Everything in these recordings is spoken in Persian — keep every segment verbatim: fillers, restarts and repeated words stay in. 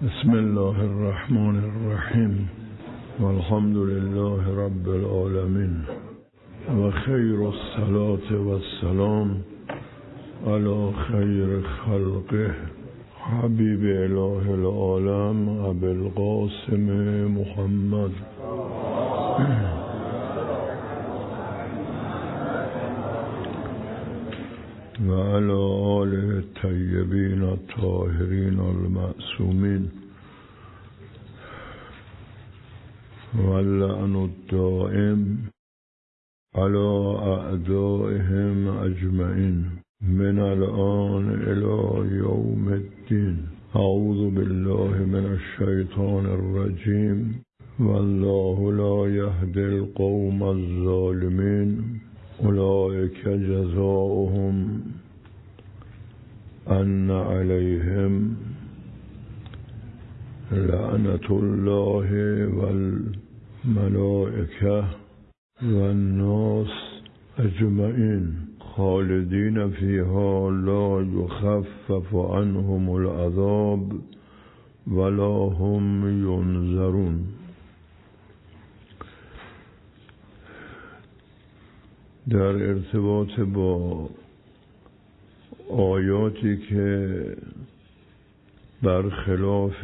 بسم الله الرحمن الرحیم والحمد لله رب العالمین و خیر الصلاة و السلام علی خیر خلقه حبیب اله العالم ابی القاسم محمد و علی آله الطیبین الطاهرین المعصومین و اللعن الدائم علی اعدائهم اجمعین من الآن الی یوم الدین. اعوذ بالله من الشیطان الرجیم والله لا یهدی القوم الظالمین. اولئک جزاؤهم ان علیهم لعنة الله والملائکه والناس اجمعین خالدین فیها لا یخفف عنهم العذاب ولا هم ینظرون. در ارتباط با آیاتی که برخلاف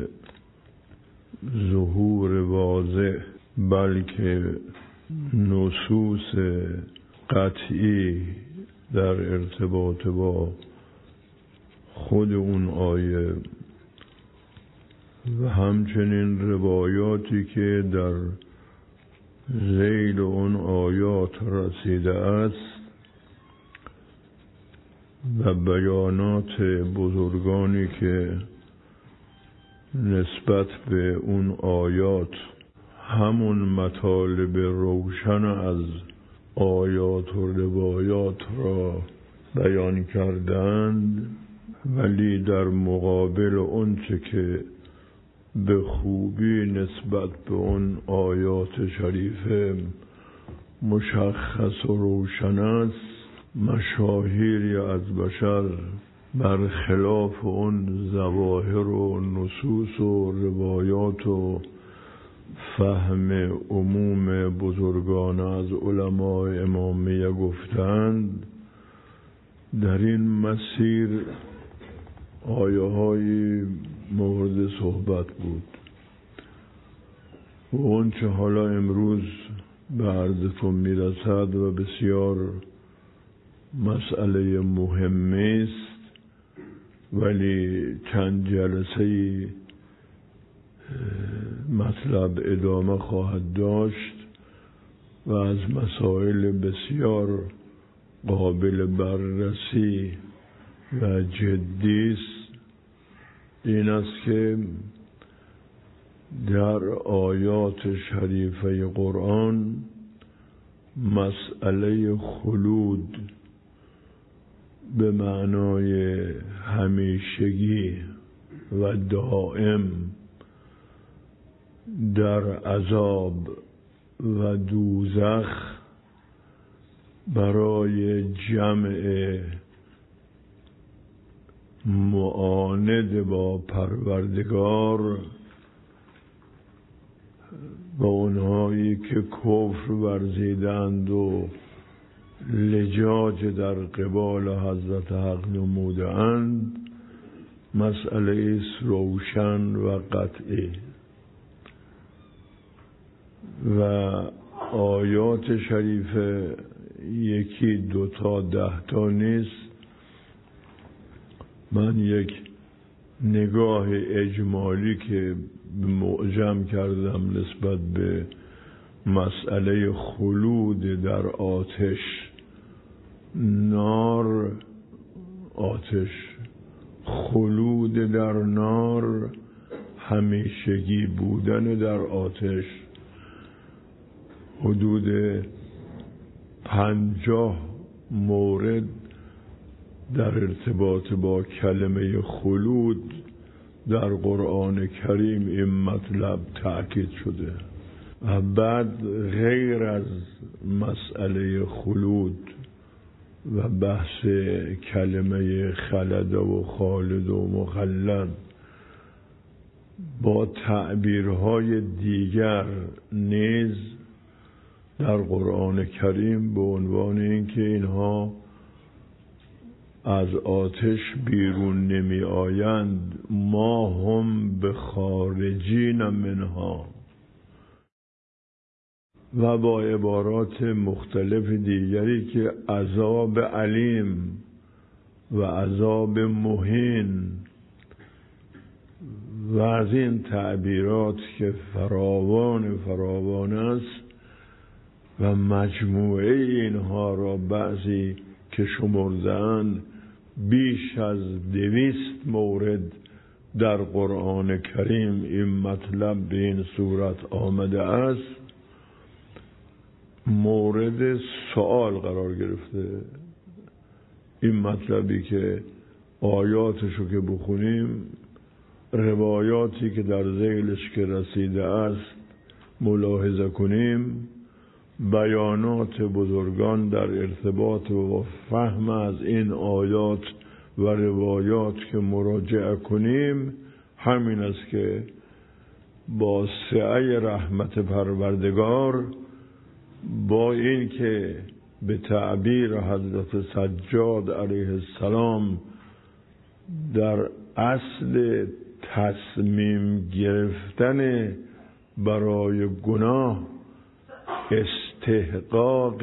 ظهور واضح بلکه نصوص قطعی در ارتباط با خود اون آیه و همچنین روایاتی که در ذیل اون آیات رسیده است و بیانات بزرگانی که نسبت به اون آیات همون مطالب روشن از آیات و روایات را بیان کردند، ولی در مقابل اون چه که به خوبی نسبت به اون آیات شریفه مشخص و روشن است، مشاهیری از بشر برخلاف اون ظواهر و نصوص و روایات و فهم عموم بزرگان از علماء امامیه گفتند. در این مسیر آیه های مورد صحبت بود و اون چه حالا امروز به عرضتون میرسد و بسیار مسئله مهمی است، ولی چند جلسه مطلب ادامه خواهد داشت و از مسائل بسیار قابل بررسی و جدی است. این است که در آیات شریفه قرآن مسئله خلود به معنای همیشگی و دائم در عذاب و دوزخ برای جمع معاند با پروردگار و اونهایی که کفر ورزیدند و لجاج در قبال حضرت حق نمودند مسئله روشن و قطعی و آیات شریفه یکی دو تا ده تا نیست. من یک نگاه اجمالی که معجم کردم نسبت به مسئله خلود در آتش نار آتش خلود در نار همیشگی بودن در آتش حدود پنجاه مورد در ارتباط با کلمه خلود در قرآن کریم این مطلب تأکید شده و بعد غیر از مسئله خلود و بحث کلمه خلد و خالد و مخلد با تعبیرهای دیگر نیز در قرآن کریم به عنوان اینکه اینها از آتش بیرون نمی آیند، ما هم به خارجین منها، و با عبارات مختلف دیگری که عذاب علیم و عذاب مهین و از این تعبیرات که فراوان فراوان است و مجموعه اینها را بعضی که شمرده‌اند بیش از دویست مورد در قرآن کریم این مطلب به این صورت آمده است، مورد سوال قرار گرفته. این مطلبی که آیاتشو که بخونیم، روایاتی که در ذیلش که رسیده است ملاحظه کنیم، بیانات بزرگان در ارتباط و فهم از این آیات و روایات که مراجعه کنیم، همین است که با سعه رحمت پروردگار، با این که به تعبیر حضرت سجاد علیه السلام در اصل تصمیم گرفتن برای گناه استحقاق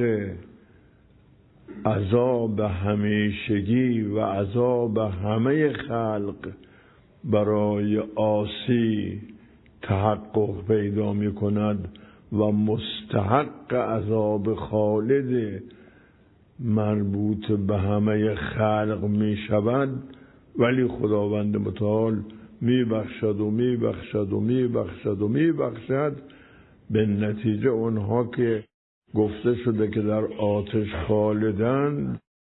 عذاب همیشگی و عذاب همه خلق برای عاصی تحقق پیدا می کند و مستحق عذاب خالد مربوط به همه خلق می شود، ولی خداوند متعال می بخشد و می بخشد و می بخشد و می بخشد. به نتیجه اونها که گفته شده که در آتش خالدند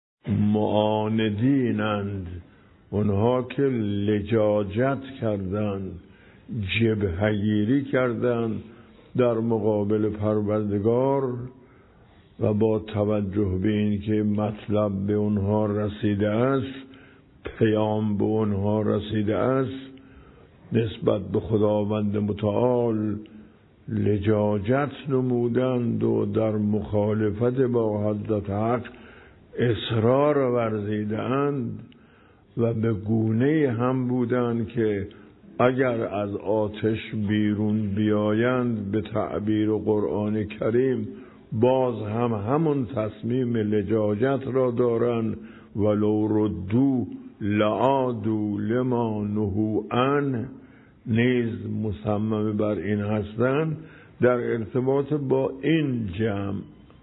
معاندینند، اونها که لجاجت کردند، جبهه‌گیری کردند در مقابل پروردگار و با توجه به این که مطلب به اونها رسیده است، پیام به اونها رسیده است، نسبت به خداوند متعال لجاجت نمودند و در مخالفت با حضرت حق اصرار ورزیدند و به گونه هم بودند که اگر از آتش بیرون بیایند، به تعبیر قرآن کریم باز هم همون تصمیم لجاجت را دارند، ولو ردو لعادو لما نهوا عنه، نیز مصمم بر این هستند. در ارتباط با این جمع،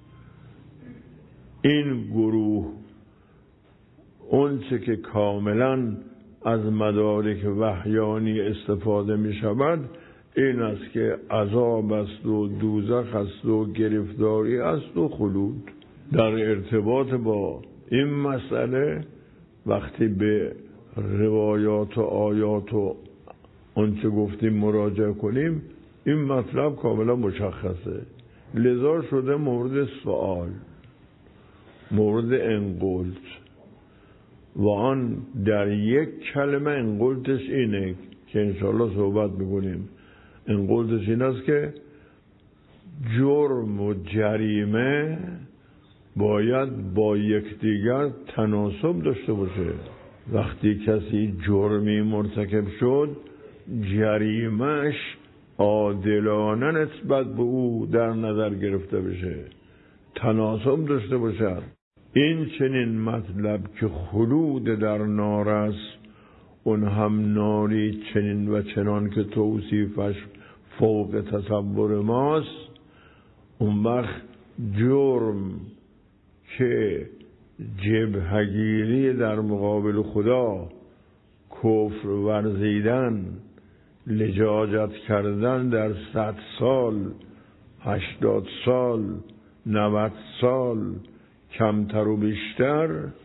این گروه، اون چه که کاملا از مدارک وحیانی استفاده می شود این است که عذاب است و دوزخ است و گرفتاری است و خلود. در ارتباط با این مسئله وقتی به روایات و آیات و آنچه گفتیم مراجعه کنیم، این مطلب کاملا مشخصه. لذا شده مورد سوال، مورد انقلت، و آن در یک کلمه انقلتش اینه که انشاءالله صحبت میکنیم. انقلتش این است که جرم و جریمه باید با یکدیگر تناسب داشته باشه. وقتی کسی جرمی مرتکب شد، جریمهش عادلانه نسبت به او در نظر گرفته بشه، تناسب داشته باشد. این چنین مطلب که خلود در نار است، اون هم ناری چنین و چنان که توصیفش فوق تصور ماست، اون وقت جرم که جبهه‌گیری در مقابل خدا، کفر ورزیدن، لجاجت کردن در صد سال، هشتاد سال، نود سال، کمتر و بیشتر،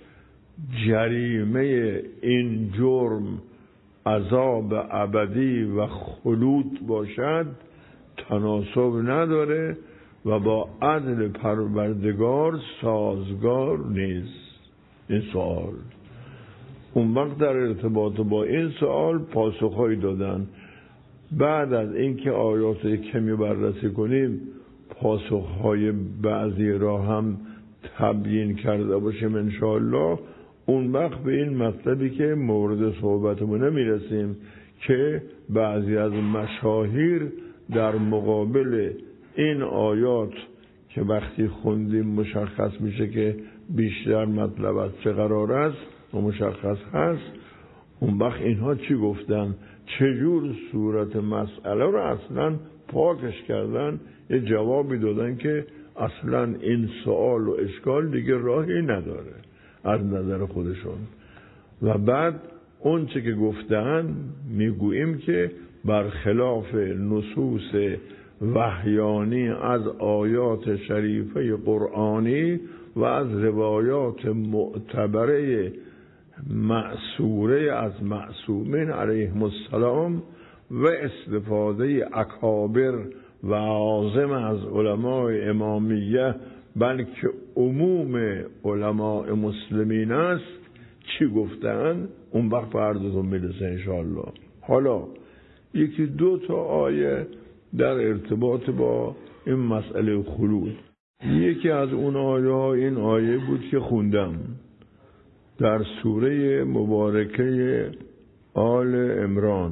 جریمه این جرم عذاب ابدی و خلود باشد، تناسب نداره و با عدل پروردگار سازگار نیست. این سوال، اون وقت در ارتباط با این سوال پاسخهایی دادن. بعد از اینکه آیات کمی بررسی کنیم پاسخهای بعضی را هم تبیین کرده باشیم انشاءالله، اون وقت به این مطلبی که مورد صحبتمونه میرسیم که بعضی از مشاهیر در مقابل این آیات که وقتی خوندیم مشخص میشه که بیشتر مطلب از چه قرار است و مشخص هست، اون وقت اینها چی گفتن؟ چجور صورت مسئله رو اصلا پاکش کردن؟ یه جوابی دادن که اصلا این سوال و اشکال دیگه راهی نداره از نظر خودشون. و بعد اون چه که گفتن میگوییم که برخلاف نصوص وحیانی از آیات شریفه قرآنی و از روایات معتبره معصوره از معصومین علیهم السلام و استفاده اکابر و عازم از علماء امامیه بلکه عموم علماء مسلمین است چی گفتن، اون وقت بردتون میرسه انشاءالله. حالا یکی دو تا آیه در ارتباط با این مسئله خلود. یکی از اون آیه ها این آیه بود که خوندم در سوره مبارکه آل عمران،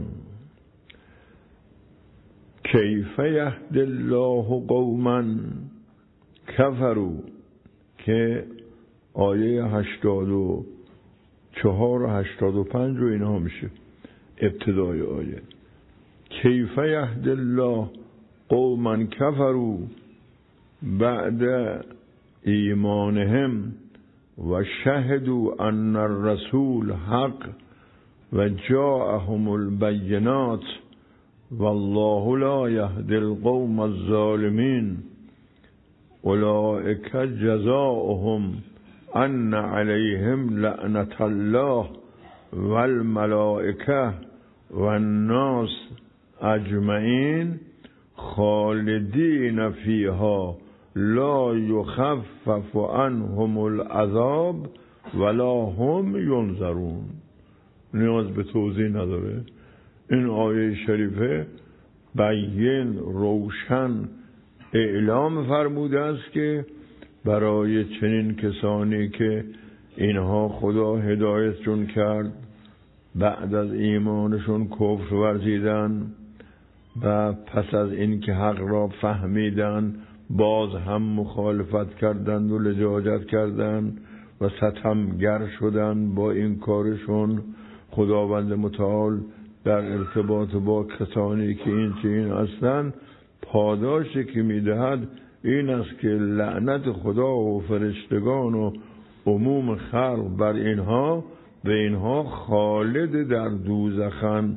کیف یهدی الله قوما کفروا، که آیه هشتاد و چهار و هشتاد و پنج و اینها میشه ابتدای آیه. کیف یهدی الله قوما کفروا بعد ایمانهم و شهدوا ان الرسول حق و جاءهم البینات والله لا یهدی القوم الظالمین اولئک جزاؤهم ان علیهم لعنة الله والملائکه والناس اجمعین خالدین فیها لا یخفف عنهم العذاب ولا هم ینظرون. نیاز به توضیح نداره. این آیه شریفه بیان روشن اعلام فرموده است که برای چنین کسانی که اینها خدا هدایتشون کرد، بعد از ایمانشون کفر ورزیدن و پس از اینکه حق را فهمیدن باز هم مخالفت کردند و لجاجت کردند و ستمگر شدند با این کارشون، خداوند متعال در ارتباط با کسانی که این چنین هستند پاداشی که میدهد این است که لعنت خدا و فرشتگان و عموم خلق بر اینها و اینها خالد در دوزخن،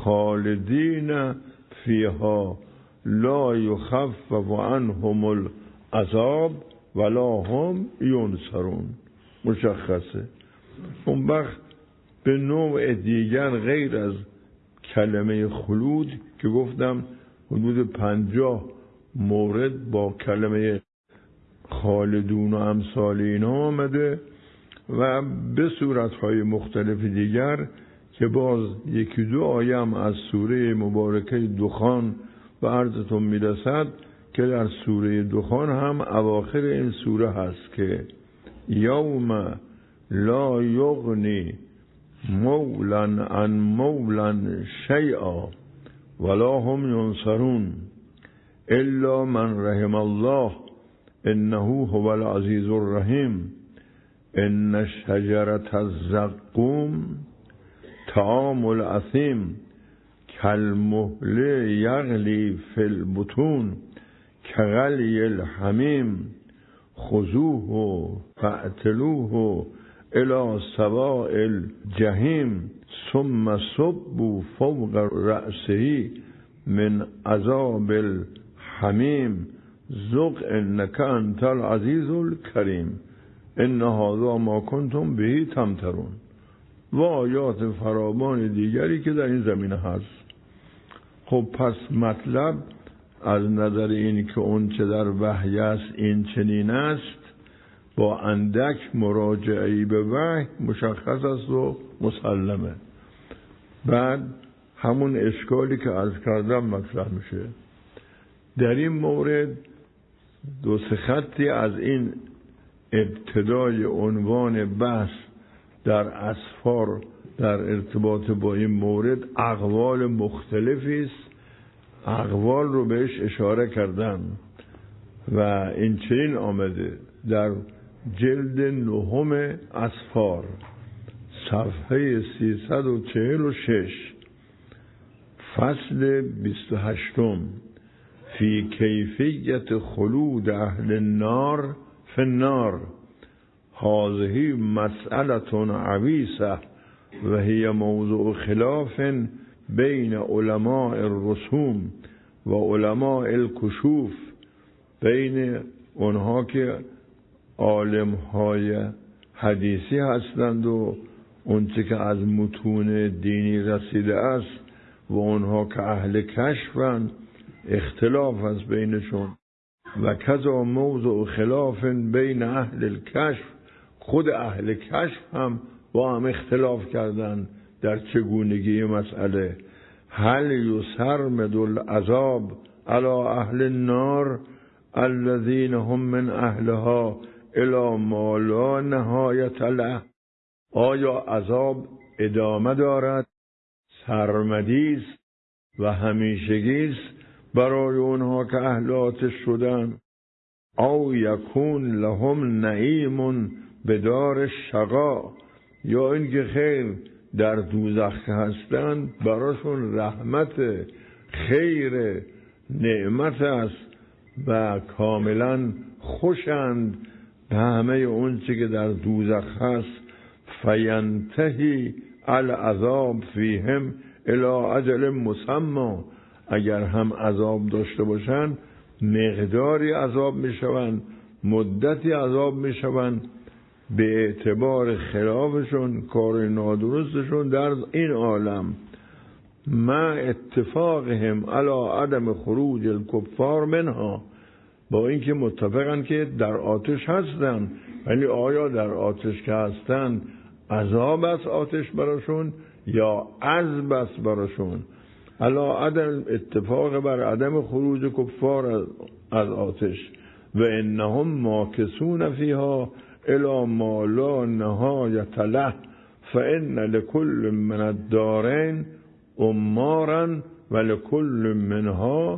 خالدین فیها لا یخفف عنهم العذاب ولا هم ینصرون. مشخصه. اون وقت به نوع دیگر غیر از کلمه خلود که گفتم حدود پنجاه مورد با کلمه خالدون و امثال اینا آمده و به صورتهای مختلف دیگر که باز یکی دو آیه هم از سوره مبارکه دخان به عرضتون میرسد که در سوره دخان هم اواخر این سوره هست که یوم لا یغنی مولا عن مولا شیئا ولا هم ینصرون الا من رحم الله انه هو العزیز الرحیم ان شجرة الزقوم طعام الاثیم کالمهل یغلی فی البطون کغلی الحمیم خذوه فاعتلوه الى سواء الجحیم ثم صبوا فوق رأسه من عذاب الحمیم ذق انک انت العزیز الکریم ان هذا ما کنتم به تمترون و آیات فراوان دیگری که در این زمینه هست. خب پس مطلب از نظر این که اون چه در وحی است این چنین است با اندک مراجعه‌ای به وحی مشخص است و مسلمه. بعد همون اشکالی که عرض کردم مطرح میشه. در این مورد دو سه خطی از این ابتدای عنوان بحث در اسفار در ارتباط با این مورد اقوال مختلفی است. اقوال رو بهش اشاره کردم و این چنین آمده در جلد نهم اسفار صفحه سیصد و چهل و شش فصل بیست و هشتم فی کیفیت خلود اهل النار فی النار هذه مسئله عویصه و هی موضوع خلاف بین علماء الرسوم و علماء الکشوف، بین اونها که عالم های حدیثی هستند و اونچه که از متون دینی رسیده است و اونها که اهل کشفند اختلاف است بینشون. و کذا موضوع خلاف بین اهل الکشف، خود اهل کشف هم با هم اختلاف کردند در چگونگی مسئله. هل یسرمد العذاب علی اهل النار الذین هم من اهلها الی ما لا نهایت له، آیا عذاب ادامه دارد، سرمدی است و همیشگی است برای اونها که اهل آتش شدند؟ او یکون لهم نعیم بدار شقا، یا اینکه خیر در دوزخ هستند براشون رحمت خیر نعمت است و کاملا خوشند به همه اون چی که در دوزخ هست. فینتهی العذاب فیهم الی اجل مسمى، اگر هم عذاب داشته باشند مقداری عذاب میشوند، مدتی عذاب میشوند به اعتبار خلافشون، کار نادرستشون در این عالم. ما اتفاقهم علی عدم خروج الکفار منها، با اینکه متفقن که در آتش هستن، ولی آیا در آتش که هستن عذاب است آتش براشون یا عذاب است براشون؟ علی عدم اتفاق بر عدم خروج کفار از آتش. و انهم ماکثون فیها الی ما لا نهایت له فان لكل من الدارین امارا و لكل منها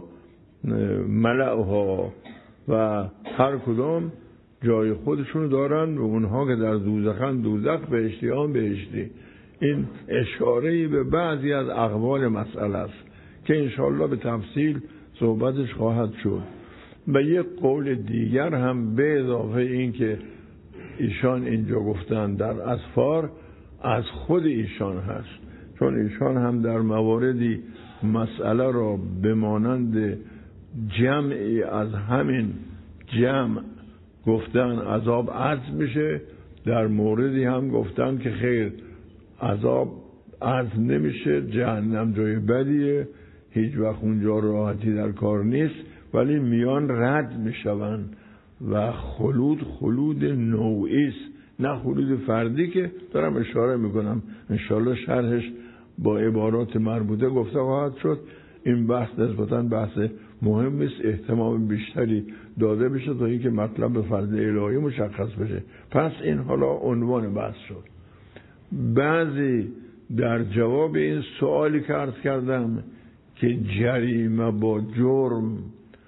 ملأها، و هر کدام جای خودشون دارن و اونها که در دوزخن دوزخ، بهشتیان بهشتی. این اشاره‌ای به بعضی از اقوال مسئله است که انشاءالله به تفصیل صحبتش خواهد شد. و یک قول دیگر هم به اضافه این که ایشان اینجا گفتن در اسفار از خود ایشان هست، چون ایشان هم در مواردی مسئله را به مانند جمعی از همین جمع گفتن عذاب عزم میشه، در موردی هم گفتن که خیر عذاب عزم نمیشه، جهنم جای بدیه، هیچ وقت اونجا راحتی در کار نیست، ولی میان رد میشون و خلود خلود نوعی است، نه خلود فردی که دارم اشاره میکنم. انشالله شرحش با عبارات مربوطه گفته خواهد شد. این بحث نسبتاً بحث مهم است، اهتمام بیشتری داده بشه تا اینکه مطلب فرض الهی مشخص بشه. پس این حالا عنوان بحث شد. بعضی در جواب این سوالی که عرض کردم که جریمه با جرم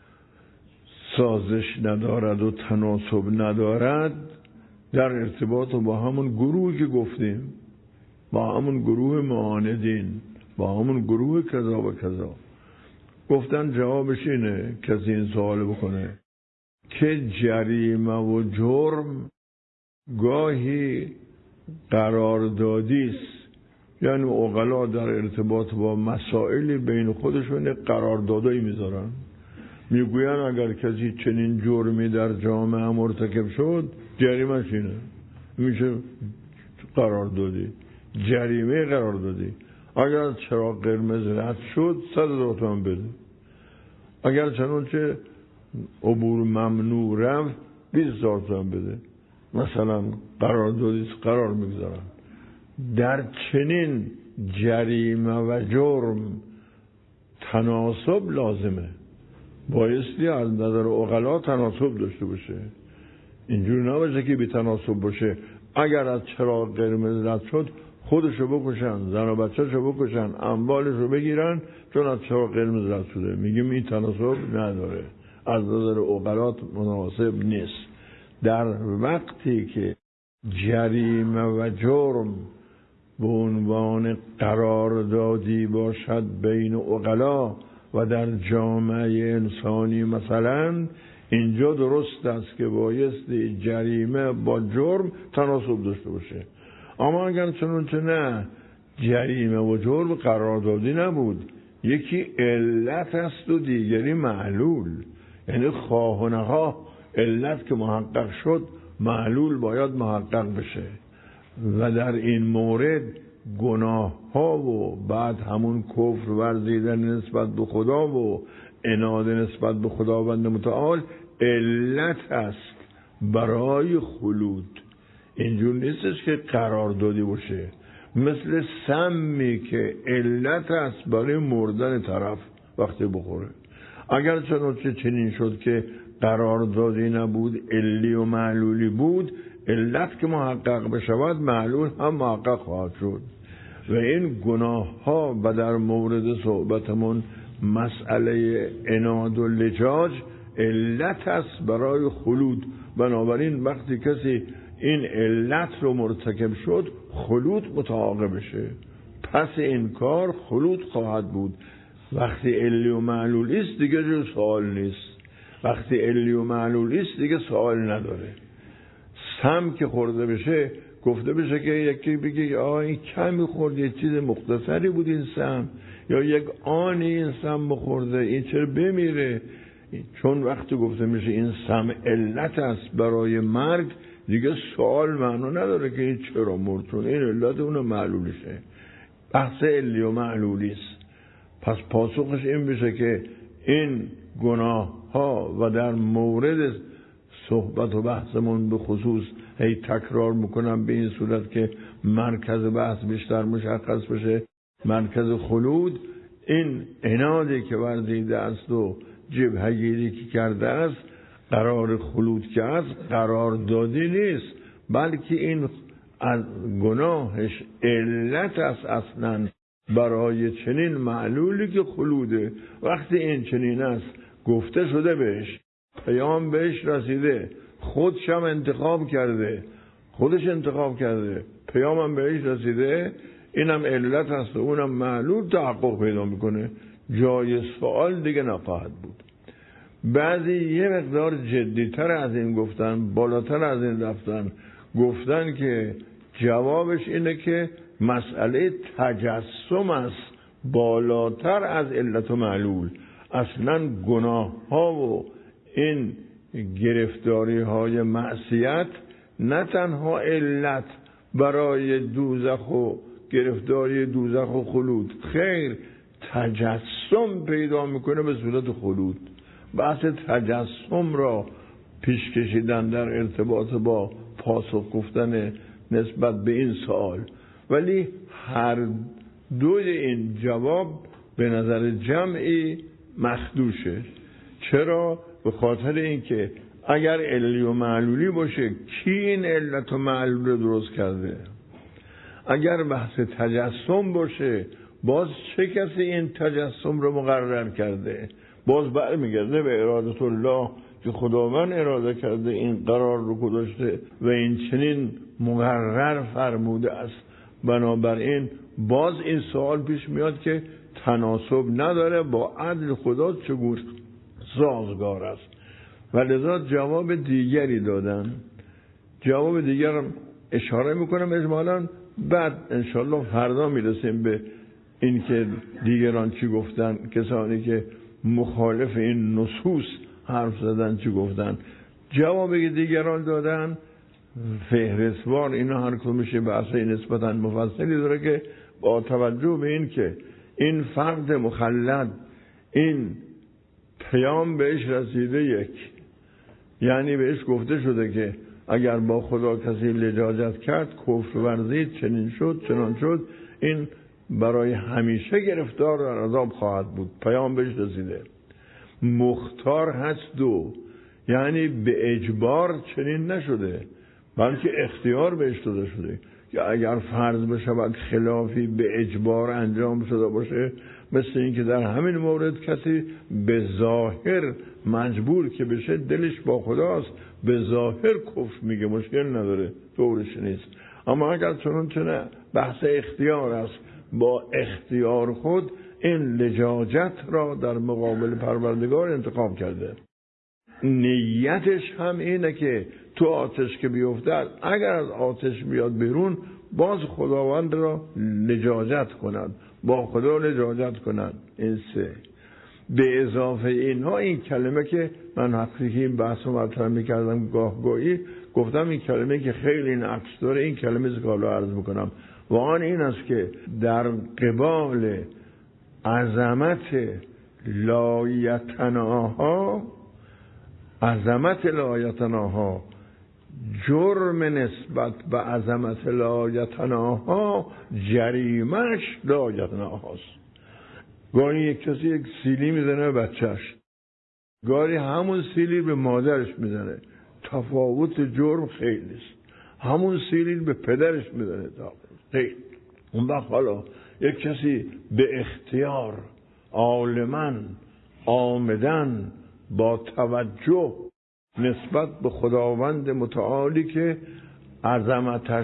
سازش ندارد و تناسب ندارد، در ارتباط با همون گروهی که گفتیم، با همون گروه معاندین، با همون گروه کذا و کذا، گفتن جوابش اینه کسی این سوال بکنه که جریمه و جرم گاهی قراردادی است، یعنی عقلا در ارتباط با مسائلی بین خودشون قراردادایی میذارن، میگوین اگر کسی چنین جرمی در جامعه مرتکب شد جریمه‌اش اینه، میشه قراردادی، جریمه قراردادی. اگر چراغ قرمز رد شد صد هزار تومان بده، اگر چنانچه عبور ممنوع رفت بیست هزار تومان بده. مثلا قراردادی قرار میگذارن. در چنین جریمه و جرم تناسب لازمه، بایستی از نظر عقلا تناسب داشته باشه. اینجور نباشه که بی تناسب باشه. اگر از چراغ قرمز رد شد خودشو بکشن، زن و بچه‌شو بکشن، اموالشو بگیرن چون از چراغ قرمز رد شده. میگیم این تناسب نداره، از نظر عقلا مناسب نیست. در وقتی که جریمه و جرم به عنوان قراردادی باشد بین عقلا و در جامعه انسانی مثلا، اینجا درست است که بایستی جریمه با جرم تناسب داشته باشه. اما اگر چنانچه نه، جریمه و جرم قراردادی نبود، یکی علت است و دیگری معلول. یعنی خواه و نخواه علت که محقق شد، معلول باید محقق بشه. و در این مورد گناه ها و بعد همون کفر ورزیدن نسبت به خدا و عناد نسبت به خداوند متعال علت است برای خلود. اینجور نیستش که قرار دادی باشه، مثل سمی که علت است برای مردن طرف وقتی بخوره. اگر چنانچه چنین شد که قرار دادی نبود، علی و معلولی بود، علت که محقق بشود معلول هم محقق خواهد شد. و این گناه ها و در مورد صحبتمون مسئله عناد و لجاج علت است برای خلود. بنابراین وقتی کسی این علت رو مرتکب شد، خلود متعاقب بشه. پس این کار خلود خواهد بود. وقتی علی و معلول است دیگه جو سوال نیست. وقتی علی و معلول است دیگه سوال نداره. سم که خورده بشه، گفته بشه که یکی بگه آه این کمی خورد، یه چیز مختصری بود این سم، یا یک آنی این سم بخورده، این چرا بمیره؟ چون وقتی گفته میشه این سم علت است برای مرگ، دیگه سوال معنا نداره که این چرا مرد، چون این علت اون معلولشه. بحث علی و معلولی است. پس پاسخش این بشه که این گناه ها و در مورد صحبت و بحثمون به خصوص هی تکرار میکنم به این صورت که مرکز بحث بیشتر مشخص بشه، مرکز خلود این عنادی که ورزیده است و جبهه‌گیری که کرده است، قرار خلود که است، قرار دادی نیست، بلکه این از گناهش علت است اصلا برای چنین معلولی که خلوده. وقتی این چنین است گفته شده بهش، پیام بهش رسیده، خودش هم انتخاب کرده، خودش انتخاب کرده، پیام هم بهش رسیده، اینم علت است و اونم معلول تحقق پیدا میکنه، جای سوال دیگه نخواهد بود. بعضی یه مقدار جدیتر از این گفتن، بالاتر از این رفتن، گفتن که جوابش اینه که مسئله تجسم است بالاتر از علت و معلول. اصلا گناه ها و این گرفتاری های معصیت نه تنها علت برای دوزخ و گرفتاری دوزخ و خلود، خیر، تجسم پیدا میکنه به صورت خلود. بحث تجسم را پیش کشیدن در ارتباط با پاسخ گفتن نسبت به این سوال. ولی هر دوی این جواب به نظر جمعی مخدوشه. چرا؟ به خاطر اینکه اگر علی و معلولی باشه، کی این علت و معلول درست کرده؟ اگر بحث تجسم باشه، باز چه کسی این تجسم رو مقرر کرده؟ باز برمیگرده به اراده الله که خداوند اراده کرده، این قرار رو گذاشته و این چنین مقرر فرموده است. بنابراین باز این سوال پیش میاد که تناسب نداره با عدل خدا چگونه سازگار است. و لذا جواب دیگری دادن. جواب دیگر اشاره میکنم اجمالا، بعد انشالله فردا میرسیم به این که دیگران چی گفتن، کسانی که مخالف این نصوص حرف زدن چی گفتن. جوابی که دیگران دادن فهرستوار اینا هر کدوم میشه بحثی نسبتا مفصلی داره که با توجه به این که این فرد مخلد این پیام بهش رسیده، یک یعنی بهش گفته شده که اگر با خدا کسی لجاجت کرد، کفر ورزید، چنین شد چنان شد، این برای همیشه گرفتار در عذاب خواهد بود. پیام بهش رسیده. مختار هست دو، یعنی به اجبار چنین نشده بلکه اختیار بهش داده شده که اگر فرض بشود خلافی به اجبار انجام شده باشه، مثل این که در همین مورد کسی به ظاهر مجبور که بشه، دلش با خداست، به ظاهر کفر میگه، مشکل نداره، طورش نیست. اما اگر چنون چنه بحث اختیار است، با اختیار خود این لجاجت را در مقابل پروردگار انتخاب کرده. نیتش هم اینه که تو آتش که بیفتد، اگر از آتش بیاد بیرون، باز خداوند را لجاجت کند، با خدا لجاجت کند. این سه. به اضافه اینها این کلمه که من وقتی که این بحث رو مطرح میکردم گاه گاهی گفتم این کلمه که خیلی نقص داره، این کلمه زکالو عرض میکنم، و آن این است که در قبال عظمت لایتناها عظمت لایتناها جرم نسبت به عظمت لایتناها جریمش لایتناهاست. گاهی یک کسی یک سیلی میزنه به بچهش، گاهی همون سیلی به مادرش میزنه، تفاوت جرم خیلی است. همون سیلی به پدرش میزنه خیلی. اون وقت حالا یک کسی به اختیار عالماً آمدن با توجه نسبت به خداوند متعالی که عظمتش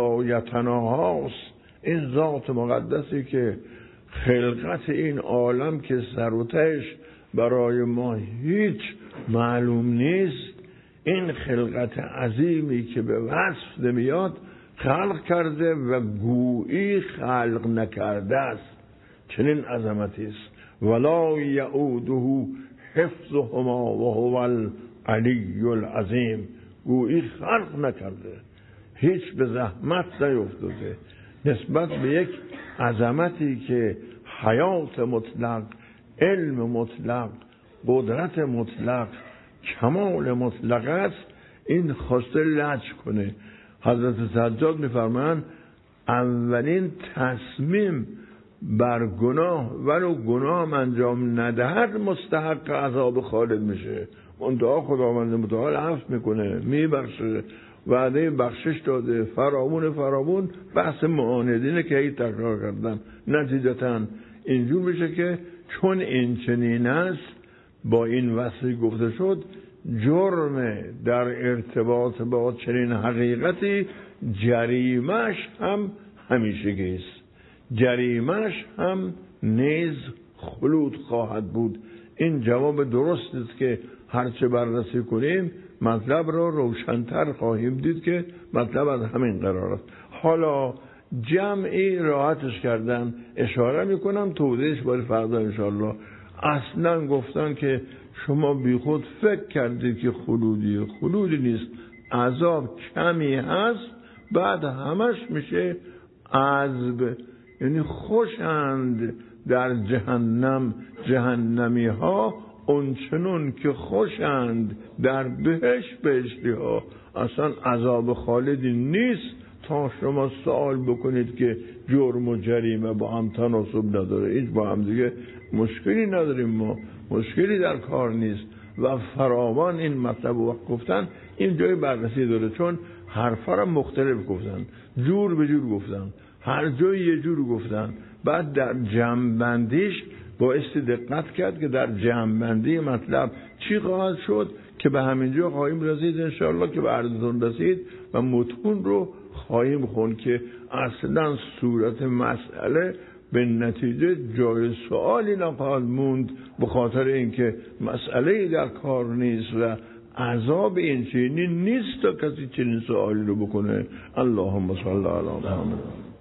لایتناهاست، این ذات مقدسی که خلقت این عالم که سر و تهش برای ما هیچ معلوم نیست، این خلقت عظیمی که به وصف نمیاد خلق کرده و گویی خلق نکرده است. چنین عظمتی است. ولا یعوده حفظهما و هو العلی العظیم. گویی خلق نکرده، هیچ به زحمت نیفتاده نسبت به یک عظمتی که حیات مطلق، علم مطلق، قدرت مطلق، کمال مطلق است. این خواسته لج کنه. حضرت سجاد میفرمایند اولین تصمیم بر گناه ولو گناه هم انجام ندهد مستحق عذاب خالد میشه. منتها خداوند متعال عفو میکنه، میبخشه، وعده بخشش داده، فرامون فرامون. بحث معاندینه که هی تکرار کردن. نتیجتا اینجور میشه که چون این چنین است، با این وصفی گفته شد، جرم در ارتباط با چنین حقیقتی جریمش هم همیشگی است. جریمش هم نیز خلود خواهد بود. این جواب درست است که هرچه بررسی کنیم مطلب را روشن‌تر خواهیم دید که مطلب از همین قرار است. حالا جمعی راحتش کردن، اشاره میکنم توضیحش برای فردا انشاءالله. اصلا گفتن که شما بی خود فکر کردید که خلودی خلودی نیست، عذاب کمی هست، بعد همش میشه عذب. یعنی خوشند در جهنم جهنمی ها اونچنون که خوشند در بهشت بهشتی ها. اصلا عذاب خالدی نیست تا شما سوال بکنید که جرم و جریمه با هم تناسب نداره. هیچ با هم دیگه مشکلی نداریم، ما مشکلی در کار نیست. و فراوان این مطلب وقت گفتن این جای بررسی داره، چون حرفا را مختلف گفتن، جور به جور گفتن، هر جای یه جور گفتن. بعد در جمع‌بندیش بایستی دقت کرد که در جمع‌بندی مطلب چی خواهد شد که به همینجا خواهیم رسید انشاءالله که به عرضتون رسید و متون رو خواهیم خوند که اصلا صورت مسئله به نتیجه جای سوالی نخواهد موند، به خاطر اینکه مسئله در کار نیست و عذاب این چنین نیست تا کسی چنین سوالی رو بکنه. اللهم صل علی محمد.